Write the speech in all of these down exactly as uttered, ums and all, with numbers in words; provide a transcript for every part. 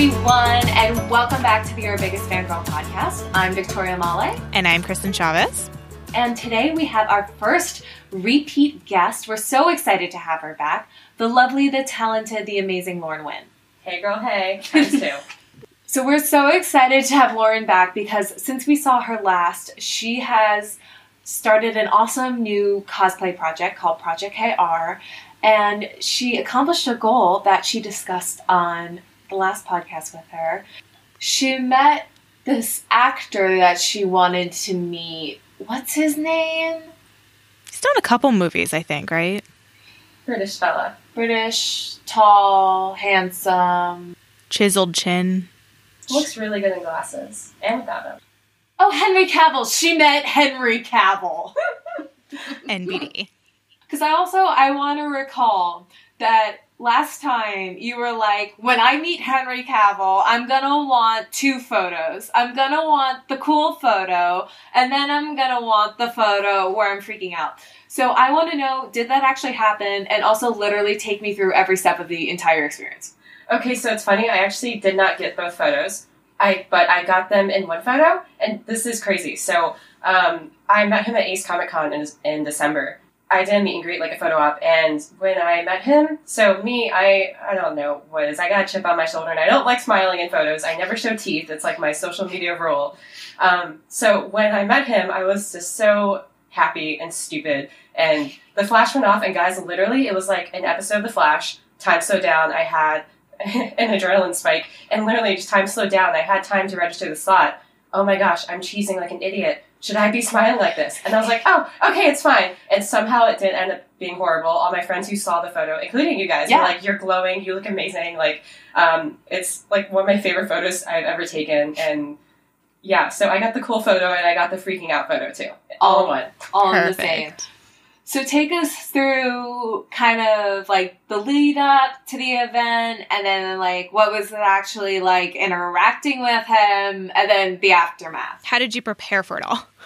everyone, and welcome back to the Your Biggest Fangirl podcast. I'm Victoria Male. And I'm Kristen Chavez. And today we have our first repeat guest. We're so excited to have her back. The lovely, the talented, the amazing Lauren Wynn. Hey girl, hey. Times two. So we're so excited to have Lauren back because since we saw her last, she has started an awesome new cosplay project called Project K R. And she accomplished a goal that she discussed on the last podcast with her. She met this actor that she wanted to meet. What's his name? He's done a couple movies, I think, right? British fella. British, tall, handsome. Chiseled chin. Looks really good in glasses. And without them. Oh, Henry Cavill. She met Henry Cavill. N B D. Because I also, I want to recall that last time you were like, when I meet Henry Cavill, I'm going to want two photos. I'm going to want the cool photo, and then I'm going to want the photo where I'm freaking out. So I want to know, did that actually happen? And also literally take me through every step of the entire experience. Okay, so it's funny, I actually did not get both photos. I But I got them in one photo, and this is crazy. So um, I met him at Ace Comic Con in, in December. I did a meet and greet, like a photo op, and when I met him, so me, I, I don't know what it is, I got a chip on my shoulder, and I don't like smiling in photos. I never show teeth. It's like my social media rule. Um, so when I met him, I was just so happy and stupid, and the flash went off, and guys, literally, it was like an episode of The Flash, time slowed down, I had an adrenaline spike, and literally, just time slowed down, I had time to register the slot. Oh my gosh, I'm cheesing like an idiot. Should I be smiling like this? And I was like, oh, okay, it's fine. And somehow it did end up being horrible. All my friends who saw the photo, including you guys, yeah. were like, you're glowing, you look amazing. Like, um, it's like one of my favorite photos I've ever taken. And yeah, so I got the cool photo and I got the freaking out photo too. All, all in one. All in the same. So take us through kind of like the lead up to the event, and then like what was it actually like interacting with him, and then the aftermath. How did you prepare for it all?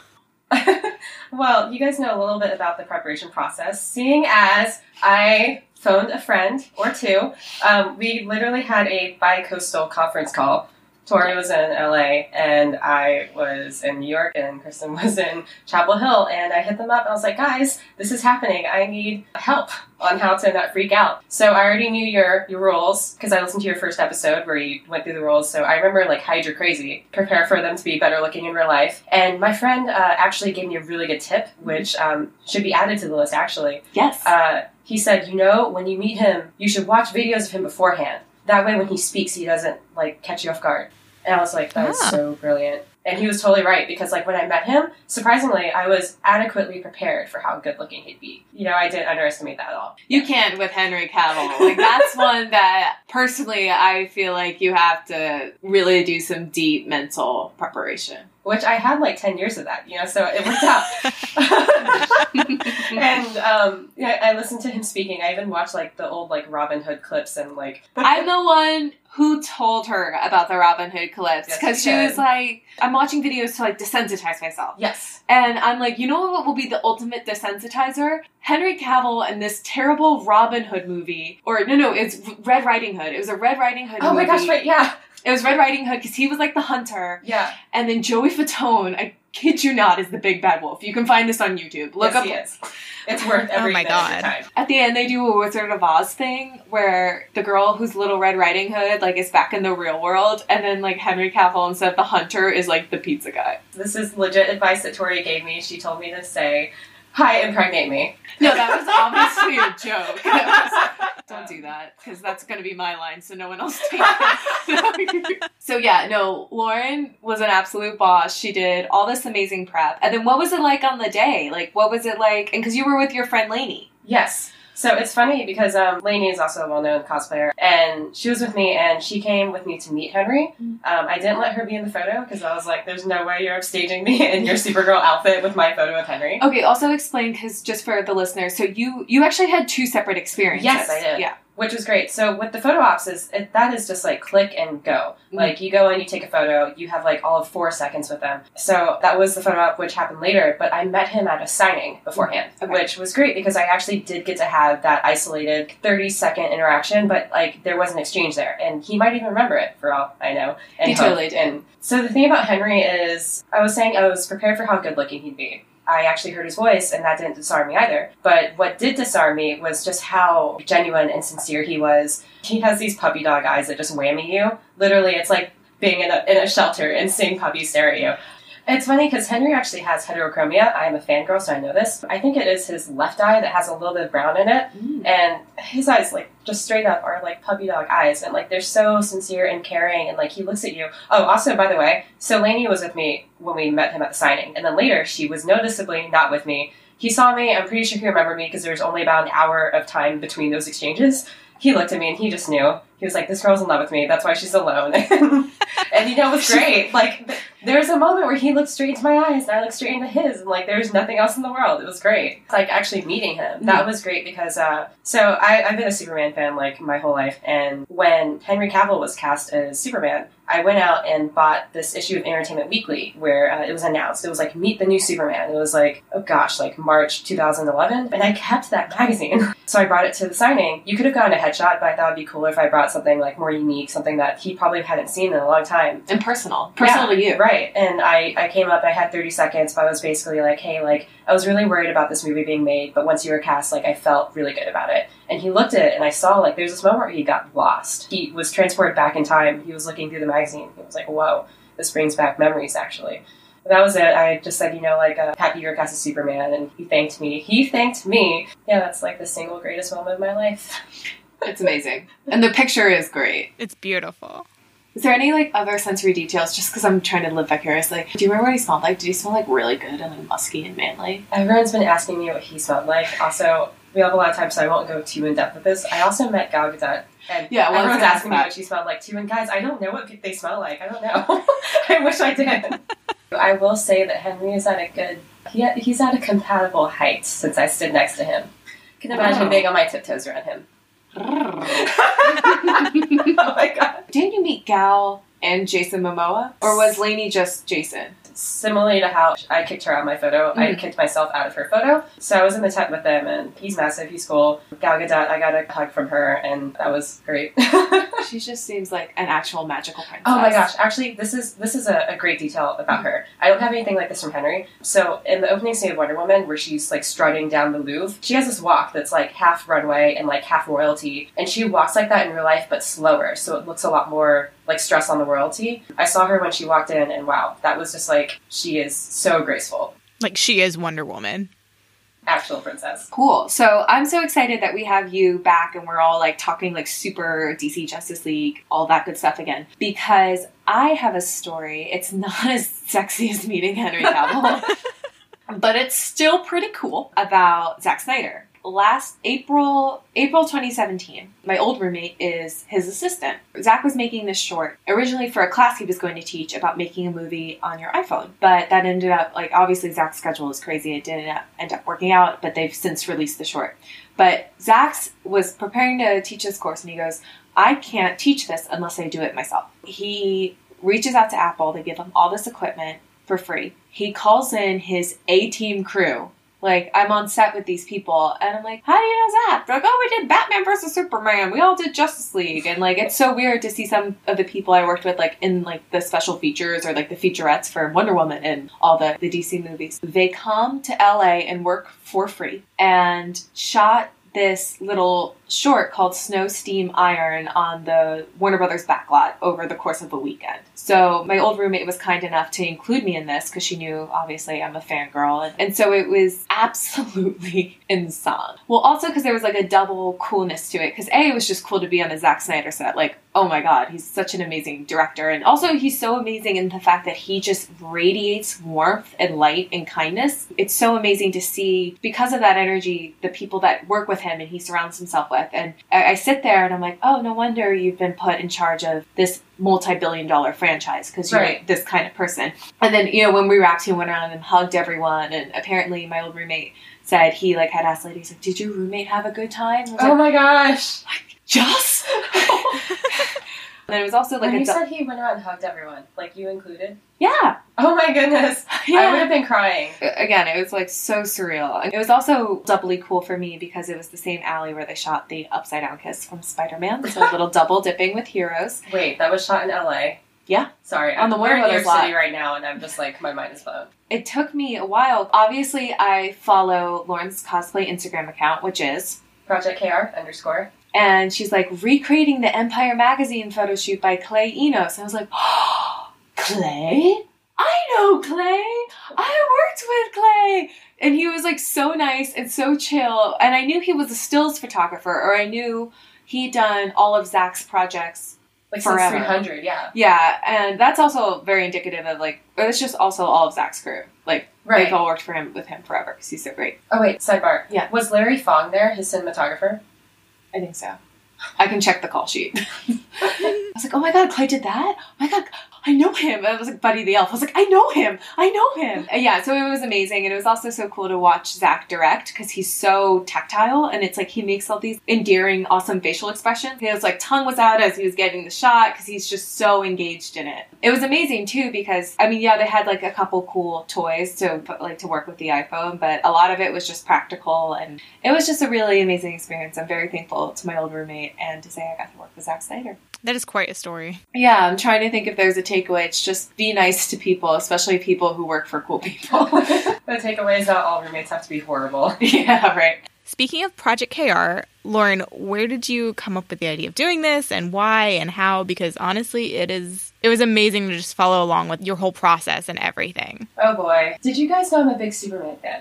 Well, you guys know a little bit about the preparation process. Seeing as I phoned a friend or two, um, we literally had a bi-coastal conference call. Tori was in L A, and I was in New York, and Kristen was in Chapel Hill, and I hit them up, and I was like, guys, this is happening. I need help on how to not freak out. So I already knew your, your rules, because I listened to your first episode where you went through the rules, so I remember, like, Hydra Crazy. Prepare for them to be better looking in real life. And my friend uh, actually gave me a really good tip, which um, should be added to the list, actually. Yes. Uh, he said, you know, when you meet him, you should watch videos of him beforehand. That way when he speaks, he doesn't, like, catch you off guard. And I was like, that was Ah. so brilliant. And he was totally right, because, like, when I met him, surprisingly, I was adequately prepared for how good-looking he'd be. You know, I didn't underestimate that at all. You can't with Henry Cavill. Like, that's one that, personally, I feel like you have to really do some deep mental preparation. Which I had, like, ten years of that, you know, so it worked out. And, um, yeah, I listened to him speaking. I even watched, like, the old, like, Robin Hood clips and, like... I'm the one who told her about the Robin Hood clips, because Yes, she you was did. like, I'm watching videos to, like, desensitize myself. Yes. And I'm like, you know what will be the ultimate desensitizer? Henry Cavill in this terrible Robin Hood movie. Or, no, no, it's Red Riding Hood. It was a Red Riding Hood Oh movie. my gosh, wait, yeah. It was Red Riding Hood because he was like the hunter. Yeah. And then Joey Fatone, I kid you not, is the big bad wolf. You can find this on YouTube. Look yes, up. he is. It's worth every Oh my minute of God. your time. At the end, they do a Wizard of Oz thing where the girl who's Little Red Riding Hood, like, is back in the real world, and then, like, Henry Cavill, instead of the hunter, is, like, the pizza guy. This is legit advice that Tori gave me. She told me to say, hi, impregnate me. No, that was obviously a joke. That was- don't do that, because that's going to be my line, so no one else take it. So, yeah, no, Lauren was an absolute boss. She did all this amazing prep. And then what was it like on the day? Like, what was it like? And because you were with your friend Lainey. Yes. So it's funny because um, Lainey is also a well-known cosplayer, and she was with me, and she came with me to meet Henry. Um, I didn't let her be in the photo because I was like, there's no way you're upstaging me in your Supergirl outfit with my photo of Henry. Okay, also explain, because just for the listeners, so you you actually had two separate experiences. Yes, I did. Yeah. which was great. So with the photo ops, is it, that is just like click and go. Mm-hmm. Like you go in, you take a photo, you have like all of four seconds with them. So that was the photo op, which happened later, but I met him at a signing beforehand, okay. which was great because I actually did get to have that isolated thirty second interaction, but like there was an exchange there, and he might even remember it for all I know. And he totally did. And so the thing about Henry is, I was saying I was prepared for how good looking he'd be. I actually heard his voice, and that didn't disarm me either. But what did disarm me was just how genuine and sincere he was. He has these puppy dog eyes that just whammy you. Literally, it's like being in a, in a shelter and seeing puppies stare at you. It's funny because Henry actually has heterochromia. I am a fangirl, so I know this. I think it is his left eye that has a little bit of brown in it. Mm. And his eyes, like, just straight up are like puppy dog eyes. And, like, they're so sincere and caring. And, like, he looks at you. Oh, also, by the way, so Lainey was with me when we met him at the signing. And then later, she was noticeably not with me. He saw me. I'm pretty sure he remembered me because there was only about an hour of time between those exchanges. He looked at me and he just knew. He was like, this girl's in love with me. That's why she's alone. And, you know, it was great. Like, there was a moment where he looked straight into my eyes and I looked straight into his. And, like, there was nothing else in the world. It was great. Like, actually meeting him. That was great because, uh, so I, I've been a Superman fan, like, my whole life. And when Henry Cavill was cast as Superman, I went out and bought this issue of Entertainment Weekly where uh, it was announced. It was like, meet the new Superman. It was like, oh gosh, like March two thousand eleven. And I kept that magazine. So I brought it to the signing. You could have gotten a headshot, but I thought it'd be cooler if I brought something like more unique, something that he probably hadn't seen in a long time. And personal. Personal yeah, to you. Right. And I, I came up, I had thirty seconds, but I was basically like, hey, like, I was really worried about this movie being made, but once you were cast, like, I felt really good about it. And he looked at it, and I saw, like, there's this moment where he got lost. He was transported back in time. He was looking through the magazine. He was like, whoa, this brings back memories, actually. And that was it. I just said, you know, like, uh, happy you're cast as Superman, and he thanked me. He thanked me. Yeah, that's, like, the single greatest moment of my life. It's amazing. And the picture is great. It's beautiful. Is there any, like, other sensory details, just because I'm trying to live vicariously? Do you remember what he smelled like? Did he smell, like, really good and, like, musky and manly? Everyone's been asking me what he smelled like. Also, we have a lot of time, so I won't go too in-depth with this. I also met Gal Gadot, and yeah, well, everyone's asking me what she smelled like, too. And, guys, I don't know what they smell like. I don't know. I wish I did. I will say that Henry is at a good... He, he's at a compatible height since I stood next to him. I can imagine oh. being on my tiptoes around him. Oh my god. Didn't you meet Gal and Jason Momoa? Or was Lainey just Jason? Similarly to how I kicked her out of my photo, mm. I kicked myself out of her photo. So I was in the tent with them, and he's massive, he's cool. Gal Gadot, I got a hug from her, and that was great. She just seems like an actual magical princess. Oh my gosh, actually, this is this is a, a great detail about her. I don't have anything like this from Henry. So in the opening scene of Wonder Woman, where she's like strutting down the Louvre, she has this walk that's like half runway and like half royalty, and she walks like that in real life, but slower, so it looks a lot more like stress on the royalty. I saw her when she walked in, and wow, that was just like, she is so graceful. Like, she is Wonder Woman. Actual princess. Cool. So I'm so excited that we have you back and we're all like talking like super D C Justice League, all that good stuff again. Because I have a story. It's not as sexy as meeting Henry Cavill, but it's still pretty cool, about Zack Snyder. Last April, April twenty seventeen, my old roommate is his assistant. Zach was making this short, originally for a class he was going to teach about making a movie on your iPhone. But that ended up, like, obviously Zach's schedule is crazy. It didn't end up working out, but they've since released the short. But Zach was preparing to teach this course, and he goes, I can't teach this unless I do it myself. He reaches out to Apple. They give him all this equipment for free. He calls in his A-team crew. Like, I'm on set with these people, and I'm like, how do you know Zach? They're like, oh, we did Batman versus Superman. We all did Justice League. And, like, it's so weird to see some of the people I worked with, like, in, like, the special features or, like, the featurettes for Wonder Woman and all the, the D C movies. They come to L A and work for free and shot this little short called Snow, Steam, Iron on the Warner Brothers backlot over the course of a weekend. So my old roommate was kind enough to include me in this because she knew, obviously, I'm a fangirl. And, and so it was absolutely insane. Well, also because there was like a double coolness to it. Because A, it was just cool to be on a Zack Snyder set. Like, oh my god, he's such an amazing director. And also he's so amazing in the fact that he just radiates warmth and light and kindness. It's so amazing to see, because of that energy, the people that work with him and he surrounds himself with. And I, I sit there and I'm like, oh, no wonder you've been put in charge of this multi-billion dollar franchise because you're right. this kind of person. And then, you know, when we wrapped, he went around and hugged everyone. And apparently my old roommate said he like had asked ladies like, "Did your roommate have a good time?" I was Oh like, my gosh. yes. And then it was also like when a you du- said he went out and hugged everyone, like you included. yeah. Oh my goodness. Yeah. I would have been crying. Again, it was like so surreal. And it was also doubly cool for me because it was the same alley where they shot the upside down kiss from Spider-Man. So a little double dipping with heroes. Wait, that was shot in L A? Yeah. Sorry, On I'm the we're in Warner New York Brothers City lot. right now, and I'm just like, my mind is blown. It took me a while. Obviously, I follow Lauren's cosplay Instagram account, which is... Project K R underscore. And she's like, recreating the Empire Magazine photo shoot by Clay Enos. And I was like, oh, Clay? I know Clay. I worked with Clay. And he was like so nice and so chill. And I knew he was a stills photographer, or I knew he'd done all of Zach's projects Like forever. since three hundred, yeah. Yeah, and that's also very indicative of like, or it's just also all of Zach's crew. Like, Right. they've all worked for him with him forever because he's so great. Oh wait, sidebar. Yeah. Was Larry Fong there, his cinematographer? I think so. I can check the call sheet. I was like, oh my god, Clay did that? Oh my god, I know him. I was like, Buddy the Elf. I was like, I know him. I know him. And yeah, so it was amazing. And it was also so cool to watch Zach direct because he's so tactile. And it's like he makes all these endearing, awesome facial expressions. His like tongue was out as he was getting the shot because he's just so engaged in it. It was amazing too because, I mean, yeah, they had like a couple cool toys to like to work with the iPhone, but a lot of it was just practical. And it was just a really amazing experience. I'm very thankful to my old roommate and to say I got to work with Zack Snyder. That is quite a story. Yeah, I'm trying to think if there's a takeaway. It's just be nice to people, especially people who work for cool people. The takeaway is not all roommates have to be horrible. Yeah, right. Speaking of Project K R, Lauren, where did you come up with the idea of doing this and why and how? Because honestly, it is it was amazing to just follow along with your whole process and everything. Oh boy. Did you guys know I'm a big Superman fan?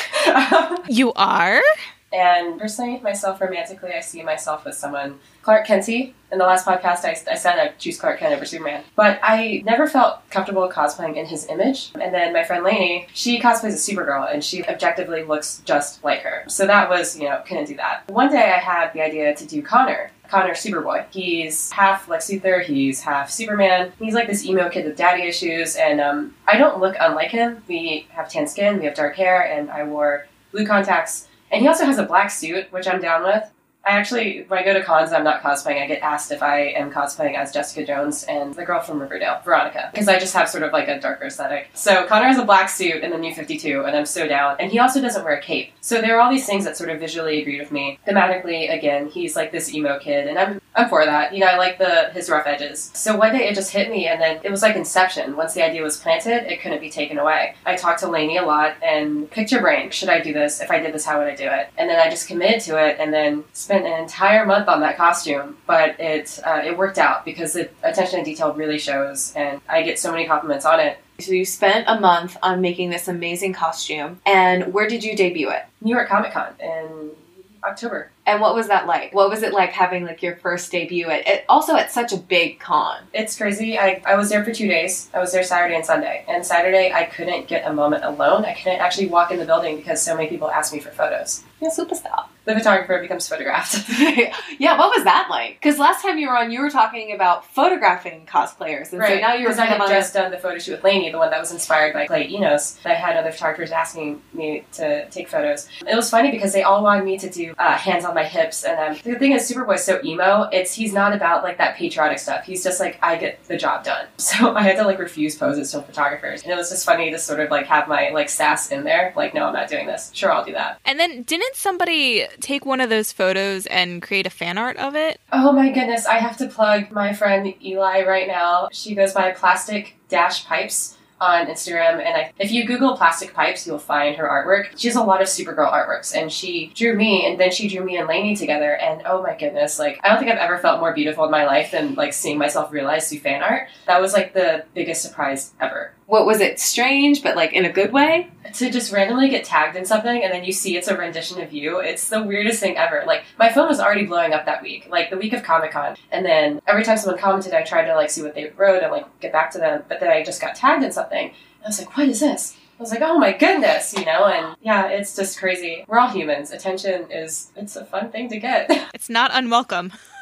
You are? And personally, myself romantically, I see myself with someone, Clark Kenty. In the last podcast, I, I said I'd choose Clark Kent over Superman. But I never felt comfortable cosplaying in his image. And then my friend Lainey, she cosplays as Supergirl, and she objectively looks just like her. So that was, you know, couldn't do that. One day I had the idea to do Connor. Connor Superboy. He's half Lex Luthor, he's half Superman. He's like this emo kid with daddy issues, and um, I don't look unlike him. We have tan skin, we have dark hair, and I wore blue contacts. And he also has a black suit, which I'm down with. I actually, when I go to cons and I'm not cosplaying, I get asked if I am cosplaying as Jessica Jones and the girl from Riverdale, Veronica, because I just have sort of like a darker aesthetic. So Connor has a black suit in the New fifty-two, and I'm so down. And he also doesn't wear a cape. So there are all these things that sort of visually agreed with me. Thematically, again, he's like this emo kid, and I'm I'm for that. You know, I like the his rough edges. So one day it just hit me, and then it was like Inception. Once the idea was planted, it couldn't be taken away. I talked to Lainey a lot, and picked your brain. Should I do this? If I did this, how would I do it? And then I just committed to it, and then spent an entire month on that costume. But it uh, it worked out because the attention to detail really shows, and I get so many compliments on it. So you spent a month on making this amazing costume, and where did you debut it? New York Comic Con in October. And what was that like? What was it like having like your first debut at, at also at such a big con? It's crazy. I, I was there for two days. I was there Saturday and Sunday. And Saturday, I couldn't get a moment alone. I couldn't actually walk in the building because so many people asked me for photos. Yeah, superstar. The photographer becomes photographed. Yeah, what was that like? Because last time you were on, you were talking about photographing cosplayers, and Right, so now you're because I kind had of on just done the photo shoot with Lainey, the one that was inspired by Clay Enos. I had other photographers asking me to take photos. It was funny because they all wanted me to do uh, hands on my hips, and um, the thing is, Superboy's so emo. It's he's not about like that patriotic stuff. He's just like, I get the job done. So I had to like refuse poses to photographers, and it was just funny to sort of like have my like sass in there. Like, no, I'm not doing this. Sure, I'll do that. And then didn't somebody take one of those photos and create a fan art of it? Oh my goodness, I have to plug my friend Eli right now. She goes by Plastic Dash Pipes on Instagram, and I, if you Google Plastic Pipes, you'll find her artwork. She has a lot of Supergirl artworks, and she drew me, and then she drew me and Lainey together, and oh my goodness, like, I don't think I've ever felt more beautiful in my life than, like, seeing myself realized through fan art. That was, like, the biggest surprise ever. What was it? Strange, but like in a good way? To just randomly get tagged in something and then you see it's a rendition of you, it's the weirdest thing ever. Like, my phone was already blowing up that week, like the week of Comic-Con, and then every time someone commented, I tried to like see what they wrote and like get back to them, but then I just got tagged in something. I was like, what is this? I was like, oh my goodness, you know, and yeah, it's just crazy. We're all humans. Attention is, it's a fun thing to get. It's not unwelcome.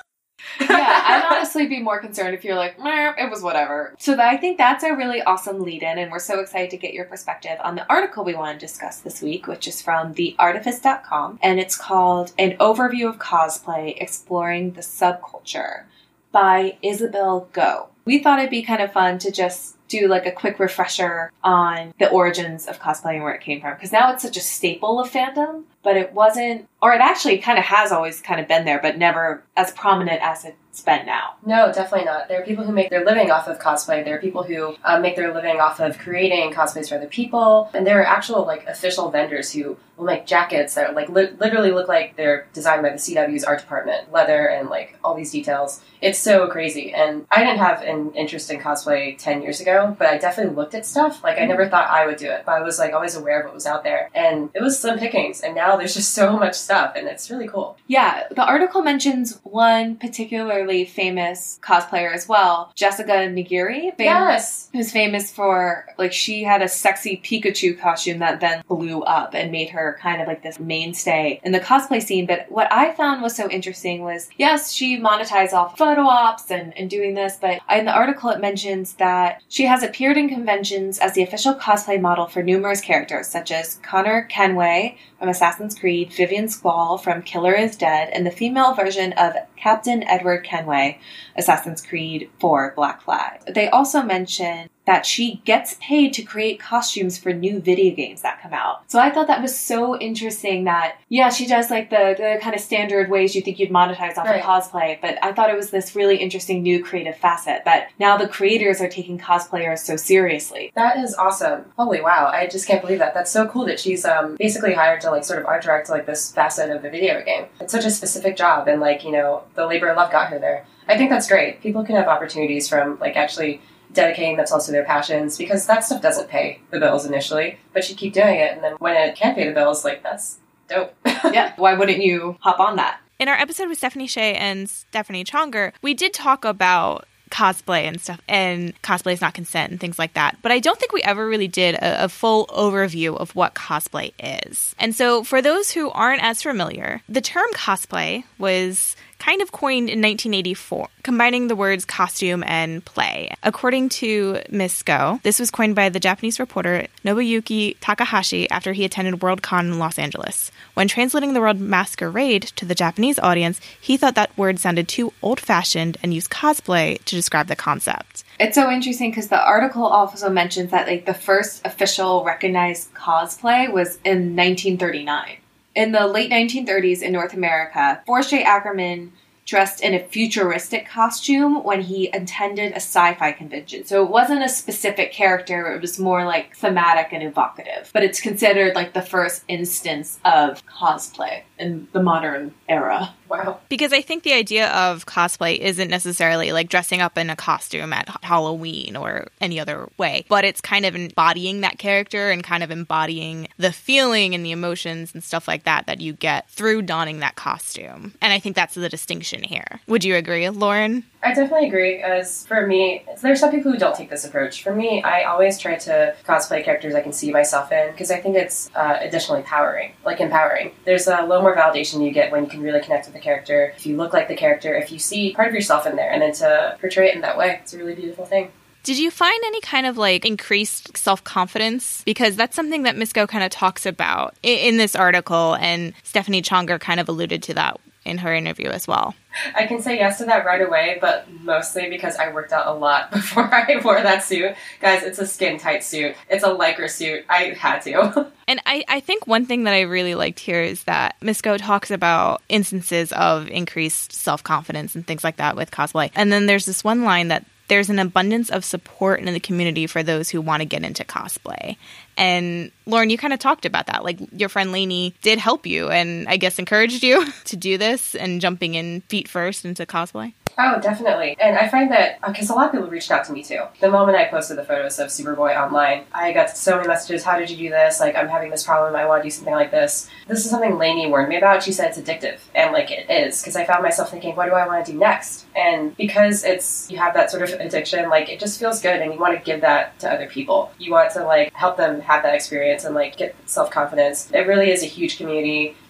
Yeah, I'd honestly be more concerned if you're like, meh, it was whatever. So that, I think that's a really awesome lead-in, and we're so excited to get your perspective on the article we want to discuss this week, which is from the artifice dot com, and it's called An Overview of Cosplay, Exploring the Subculture by Isabel Go. We thought it'd be kind of fun to just do like a quick refresher on the origins of cosplay and where it came from, because now it's such a staple of fandom, but it wasn't, or it actually kind of has always kind of been there, but never as prominent as it's been now. No, definitely not. There are people who make their living off of cosplay. There are people who um, make their living off of creating cosplays for other people. And there are actual like official vendors who will make jackets that like li- literally look like they're designed by the C W's art department. Leather and like all these details. It's so crazy. And I didn't have an interest in cosplay ten years ago, but I definitely looked at stuff. Like I never thought I would do it, but I was like always aware of what was out there. And it was slim pickings. And now there's just so much stuff and it's really cool. Yeah, the article mentions one particularly famous cosplayer as well, Jessica Nigiri. Fam- Yes. Who's famous for, like, she had a sexy Pikachu costume that then blew up and made her kind of like this mainstay in the cosplay scene. But what I found was so interesting was, yes, she monetized off photo ops and, and doing this, but in the article it mentions that she has appeared in conventions as the official cosplay model for numerous characters, such as Connor Kenway from Assassin's Creed, Vivian Squall from Killer is Dead, and the female version of Captain Edward Kenway, Assassin's Creed four Black Flag. They also mention that she gets paid to create costumes for new video games that come out. So I thought that was so interesting that, yeah, she does like the, the kind of standard ways you think you'd monetize off right. of cosplay, but I thought it was this really interesting new creative facet that now the creators are taking cosplayers so seriously. That is awesome. Holy wow. I just can't believe that. That's so cool that she's um, basically hired to like sort of art direct like this facet of a video game. It's such a specific job and like, you know, the labor of love got her there. I think that's great. People can have opportunities from like actually dedicating themselves to their passions, because that stuff doesn't pay the bills initially, but you keep doing it, and then when it can pay the bills, like, that's dope. Yeah, why wouldn't you hop on that? In our episode with Stephanie Shea and Stephanie Chonger, we did talk about cosplay and stuff, and cosplay is not consent and things like that. But I don't think we ever really did a, a full overview of what cosplay is. And so for those who aren't as familiar, the term cosplay was kind of coined in nineteen eighty-four, combining the words costume and play. According to Miss Go, this was coined by the Japanese reporter Nobuyuki Takahashi after he attended Worldcon in Los Angeles. When translating the word masquerade to the Japanese audience, he thought that word sounded too old-fashioned and used cosplay to describe the concept. It's so interesting because the article also mentions that like the first official recognized cosplay was in nineteen thirty-nine. In the late nineteen thirties in North America, Forrest J. Ackerman dressed in a futuristic costume when he attended a sci-fi convention. So it wasn't a specific character, it was more like thematic and evocative. But it's considered like the first instance of cosplay in the modern era. Wow. Because I think the idea of cosplay isn't necessarily like dressing up in a costume at Halloween or any other way, but it's kind of embodying that character and kind of embodying the feeling and the emotions and stuff like that that you get through donning that costume. And I think that's the distinction here. Would you agree, Lauren? I definitely agree, as for me, there's some people who don't take this approach. For me, I always try to cosplay characters I can see myself in, because I think it's uh, additionally empowering, like empowering. There's a little more validation you get when you can really connect with the character. If you look like the character, if you see part of yourself in there, and then to portray it in that way, it's a really beautiful thing. Did you find any kind of like increased self-confidence? Because that's something that Miss Go kind of talks about in, in this article, and Stephanie Chonger kind of alluded to that in her interview as well. I can say yes to that right away, but mostly because I worked out a lot before I wore that suit. Guys, it's a skin-tight suit. It's a Lycra suit. I had to. And I, I think one thing that I really liked here is that Miss Go talks about instances of increased self-confidence and things like that with cosplay. And then there's this one line that there's an abundance of support in the community for those who want to get into cosplay. And Lauren, you kind of talked about that. Like your friend Lainey did help you and I guess encouraged you to do this and jumping in feet first into cosplay. Oh, definitely. And I find that, because a lot of people reached out to me too. The moment I posted the photos of Superboy online, I got so many messages, how did you do this? Like, I'm having this problem, I want to do something like this. This is something Lainey warned me about. She said it's addictive. And like, it is. Because I found myself thinking, what do I want to do next? And because it's, you have that sort of addiction, like, it just feels good and you want to give that to other people. You want to like, help them have that experience and like, get self-confidence. It really is a huge community.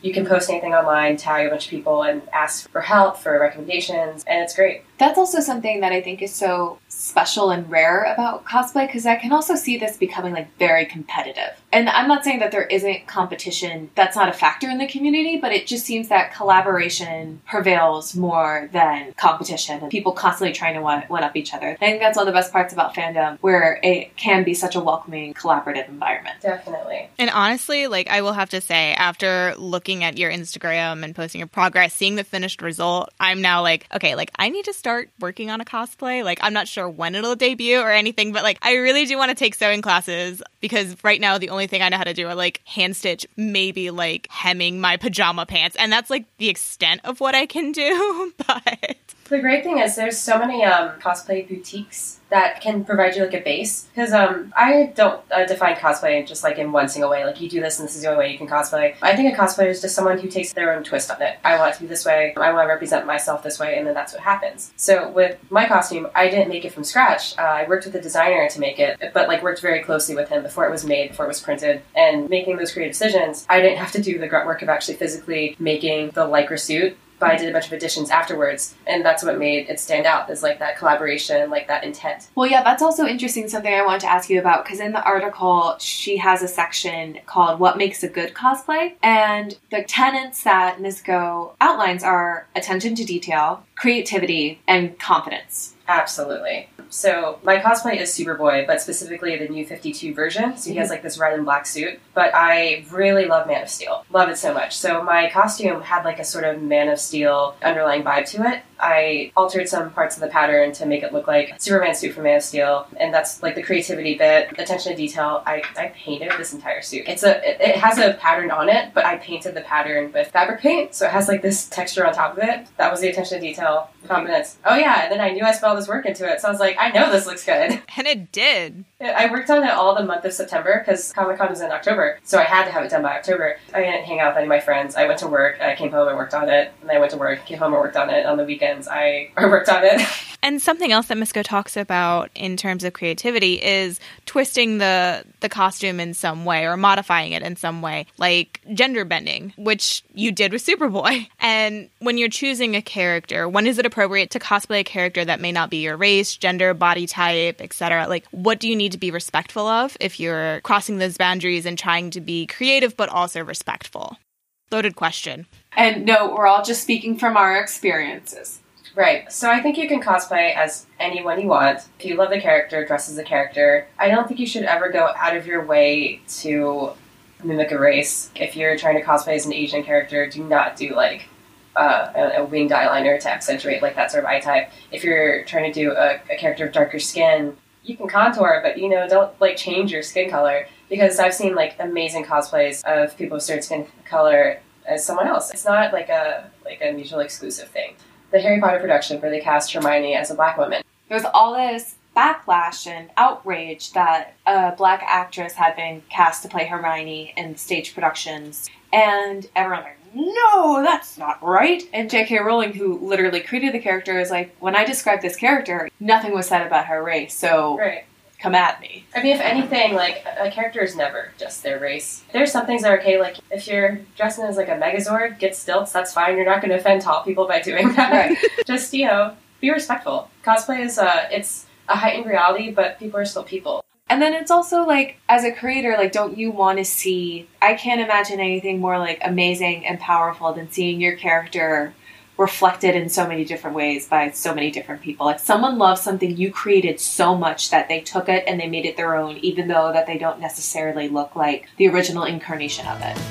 You can post anything online, tag a bunch of people, and ask for help, for recommendations, and it's great. That's also something that I think is so special and rare about cosplay, because I can also see this becoming like very competitive. And I'm not saying that there isn't competition that's not a factor in the community, but it just seems that collaboration prevails more than competition and people constantly trying to one, one up each other. I think that's one of the best parts about fandom, where it can be such a welcoming, collaborative environment. Definitely. And honestly, like, I will have to say, after looking at your Instagram and posting your progress, seeing the finished result, I'm now like, okay, like, I need to start working on a cosplay. Like, I'm not sure when it'll debut or anything, but like, I really do want to take sewing classes, because right now the only thing I know how to do are like hand stitch, maybe like hemming my pajama pants, and that's like the extent of what I can do. But the great thing is there's so many um, cosplay boutiques that can provide you like a base. Because um, I don't uh, define cosplay just like in one single way. Like, you do this and this is the only way you can cosplay. I think a cosplayer is just someone who takes their own twist on it. I want it to be this way. I want to represent myself this way, and then that's what happens. So with my costume, I didn't make it from scratch. Uh, I worked with a designer to make it, but like worked very closely with him before it was made, before it was printed. And making those creative decisions, I didn't have to do the grunt work of actually physically making the Lycra suit. But I did a bunch of additions afterwards, and that's what made it stand out, is like that collaboration, like that intent. Well, yeah, that's also interesting, something I wanted to ask you about, because in the article, she has a section called What Makes a Good Cosplay, and the tenets that Miz Go outlines are attention to detail, creativity, and confidence. Absolutely. So my cosplay is Superboy, but specifically the new fifty-two version. So he has like this red and black suit. But I really love Man of Steel. Love it so much. So my costume had like a sort of Man of Steel underlying vibe to it. I altered some parts of the pattern to make it look like Superman's suit from Man of Steel. And that's like the creativity bit, attention to detail. I, I painted this entire suit. It's a it, it has a pattern on it, but I painted the pattern with fabric paint. So it has like this texture on top of it. That was the attention to detail, confidence. Oh yeah, and then I knew I spelled all this work into it. So I was like, I know this looks good. And it did. I worked on it all the month of September because Comic-Con was in October, so I had to have it done by October. I didn't hang out with any of my friends. I went to work, I came home and worked on it, and I went to work, came home and worked on it. On the weekends, I, I worked on it. And something else that Miz Go talks about in terms of creativity is twisting the the costume in some way or modifying it in some way, like gender bending, which you did with Superboy. And when you're choosing a character, when is it appropriate to cosplay a character that may not be your race, gender, body type, et cetera? Like, what do you need to be respectful of if you're crossing those boundaries and trying to be creative but also respectful? Loaded question. And no, we're all just speaking from our experiences. Right. So I think you can cosplay as anyone you want. If you love the character, dress as a character. I don't think you should ever go out of your way to mimic a race. If you're trying to cosplay as an Asian character, do not do like uh, a, a winged eyeliner to accentuate like that sort of eye type. If you're trying to do a, a character of darker skin, you can contour, but you know, don't like change your skin color, because I've seen like amazing cosplays of people with certain skin color as someone else. It's not like a like a mutually exclusive thing. The Harry Potter production where they cast Hermione as a black woman. There was all this backlash and outrage that a black actress had been cast to play Hermione in stage productions, and everyone was like, no, that's not right. And J K Rowling, who literally created the character, is like, when I described this character, nothing was said about her race, so right. Come at me. I mean, if anything, like, a character is never just their race. There's some things that are okay, like, if you're dressing as, like, a Megazord, get stilts, that's fine. You're not going to offend tall people by doing that. Right. Just, you know, be respectful. Cosplay is, uh, it's a heightened reality, but people are still people. And then it's also, like, as a creator, like, don't you want to see... I can't imagine anything more, like, amazing and powerful than seeing your character reflected in so many different ways by so many different people. Like, someone loves something you created so much that they took it and they made it their own, even though that they don't necessarily look like the original incarnation of it.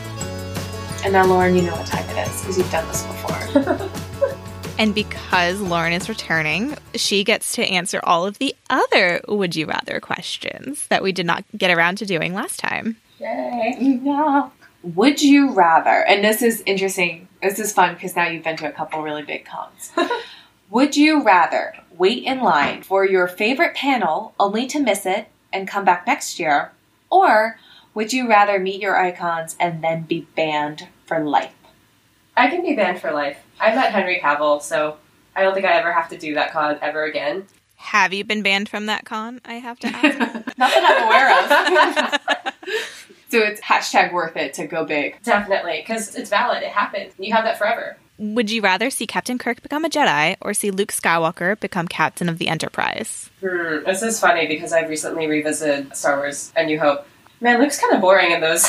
And now, Lauren, you know what time it is, because you've done this before. And because Lauren is returning, she gets to answer all of the other Would You Rather questions that we did not get around to doing last time. Yay! Yeah. Would you rather, and this is interesting, this is fun because now you've been to a couple really big cons. Would you rather wait in line for your favorite panel only to miss it and come back next year, or would you rather meet your icons and then be banned for life? I can be banned for life. I met Henry Cavill, so I don't think I ever have to do that con ever again. Have you been banned from that con, I have to ask? Not that I'm aware of. So it's hashtag worth it to go big. Definitely, because it's valid. It happened. You have that forever. Would you rather see Captain Kirk become a Jedi or see Luke Skywalker become captain of the Enterprise? Hmm, this is funny because I've recently revisited Star Wars A New Hope. Man, Luke's kind of boring in those,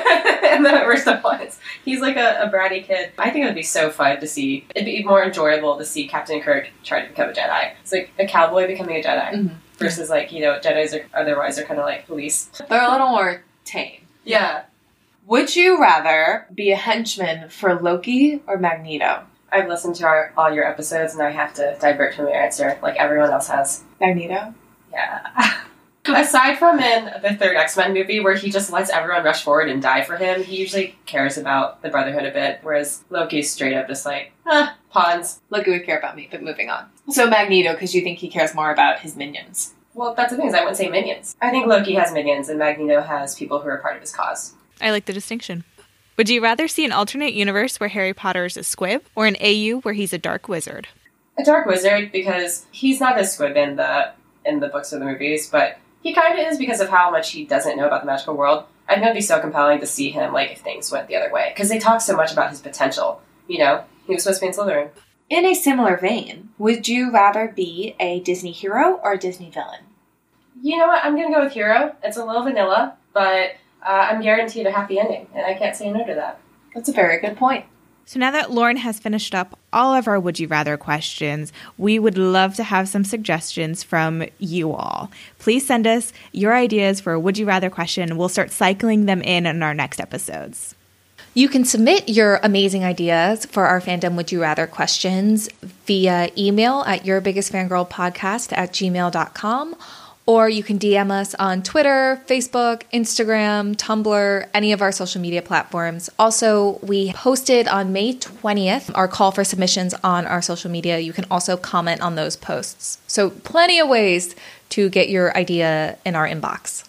in the first ones. He's like a, a bratty kid. I think it would be so fun to see. It'd be more enjoyable to see Captain Kirk try to become a Jedi. It's like a cowboy becoming a Jedi mm-hmm. versus like, you know, Jedis are otherwise are kind of like police. They're a little more tame. Yeah. Would you rather be a henchman for Loki or Magneto? I've listened to our, all your episodes and I have to divert from your answer like everyone else has. Magneto? Yeah. Aside from in the third X-Men movie where he just lets everyone rush forward and die for him, he usually cares about the Brotherhood a bit, whereas Loki's straight up just like, huh, pawns. Loki would care about me, but moving on. So Magneto, because you think he cares more about his minions. Well, that's the thing is I wouldn't say minions. I think Loki has minions and Magneto has people who are part of his cause. I like the distinction. Would you rather see an alternate universe where Harry Potter is a squib or an A U where he's a dark wizard? A dark wizard because he's not a squib in the in the books or the movies, but he kind of is because of how much he doesn't know about the magical world. I think it'd be so compelling to see him, like, if things went the other way. Because they talk so much about his potential. You know, he was supposed to be in Slytherin. In a similar vein, would you rather be a Disney hero or a Disney villain? You know what? I'm going to go with hero. It's a little vanilla, but uh, I'm guaranteed a happy ending. And I can't say no to that. That's a very good point. So now that Lauren has finished up all of our Would You Rather questions, we would love to have some suggestions from you all. Please send us your ideas for a Would You Rather question. We'll start cycling them in in our next episodes. You can submit your amazing ideas for our Fandom Would You Rather questions via email at yourbiggestfangirlpodcast at gmail dot com. Or you can D M us on Twitter, Facebook, Instagram, Tumblr, any of our social media platforms. Also, we posted on May twentieth our call for submissions on our social media. You can also comment on those posts. So plenty of ways to get your idea in our inbox.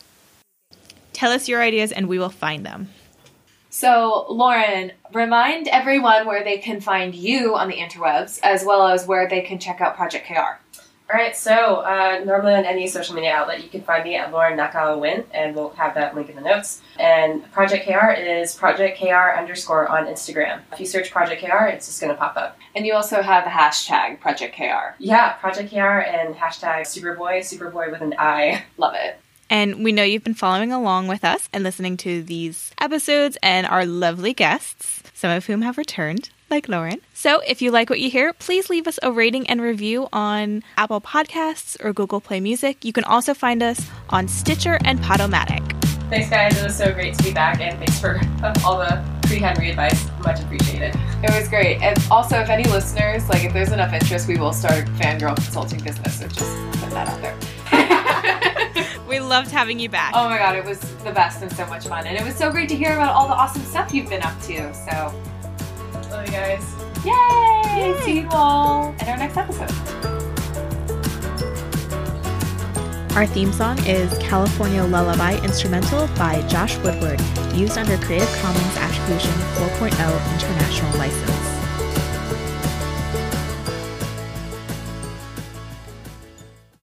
Tell us your ideas and we will find them. So, Lauren, remind everyone where they can find you on the interwebs, as well as where they can check out Project K R. All right, so uh, normally on any social media outlet, you can find me at Lauren Nakao Win, and we'll have that link in the notes. And Project K R is Project K R underscore on Instagram. If you search Project K R, it's just going to pop up. And you also have the hashtag Project K R. Yeah, Project K R and hashtag Superboy, Superboy with an I. Love it. And we know you've been following along with us and listening to these episodes and our lovely guests, some of whom have returned, like Lauren. So if you like what you hear, please leave us a rating and review on Apple Podcasts or Google Play Music. You can also find us on Stitcher and Podomatic. Thanks, guys. It was so great to be back, and thanks for all the pre-Henry advice. Much appreciated. It was great. And also, if any listeners, like, if there's enough interest, we will start a fangirl consulting business. So just put that out there. We loved having you back. Oh my god, it was the best and so much fun. And it was so great to hear about all the awesome stuff you've been up to. So, love you guys. Yay! Yay! See you all in our next episode. Our theme song is California Lullaby Instrumental by Josh Woodward, used under Creative Commons Attribution four point oh International License.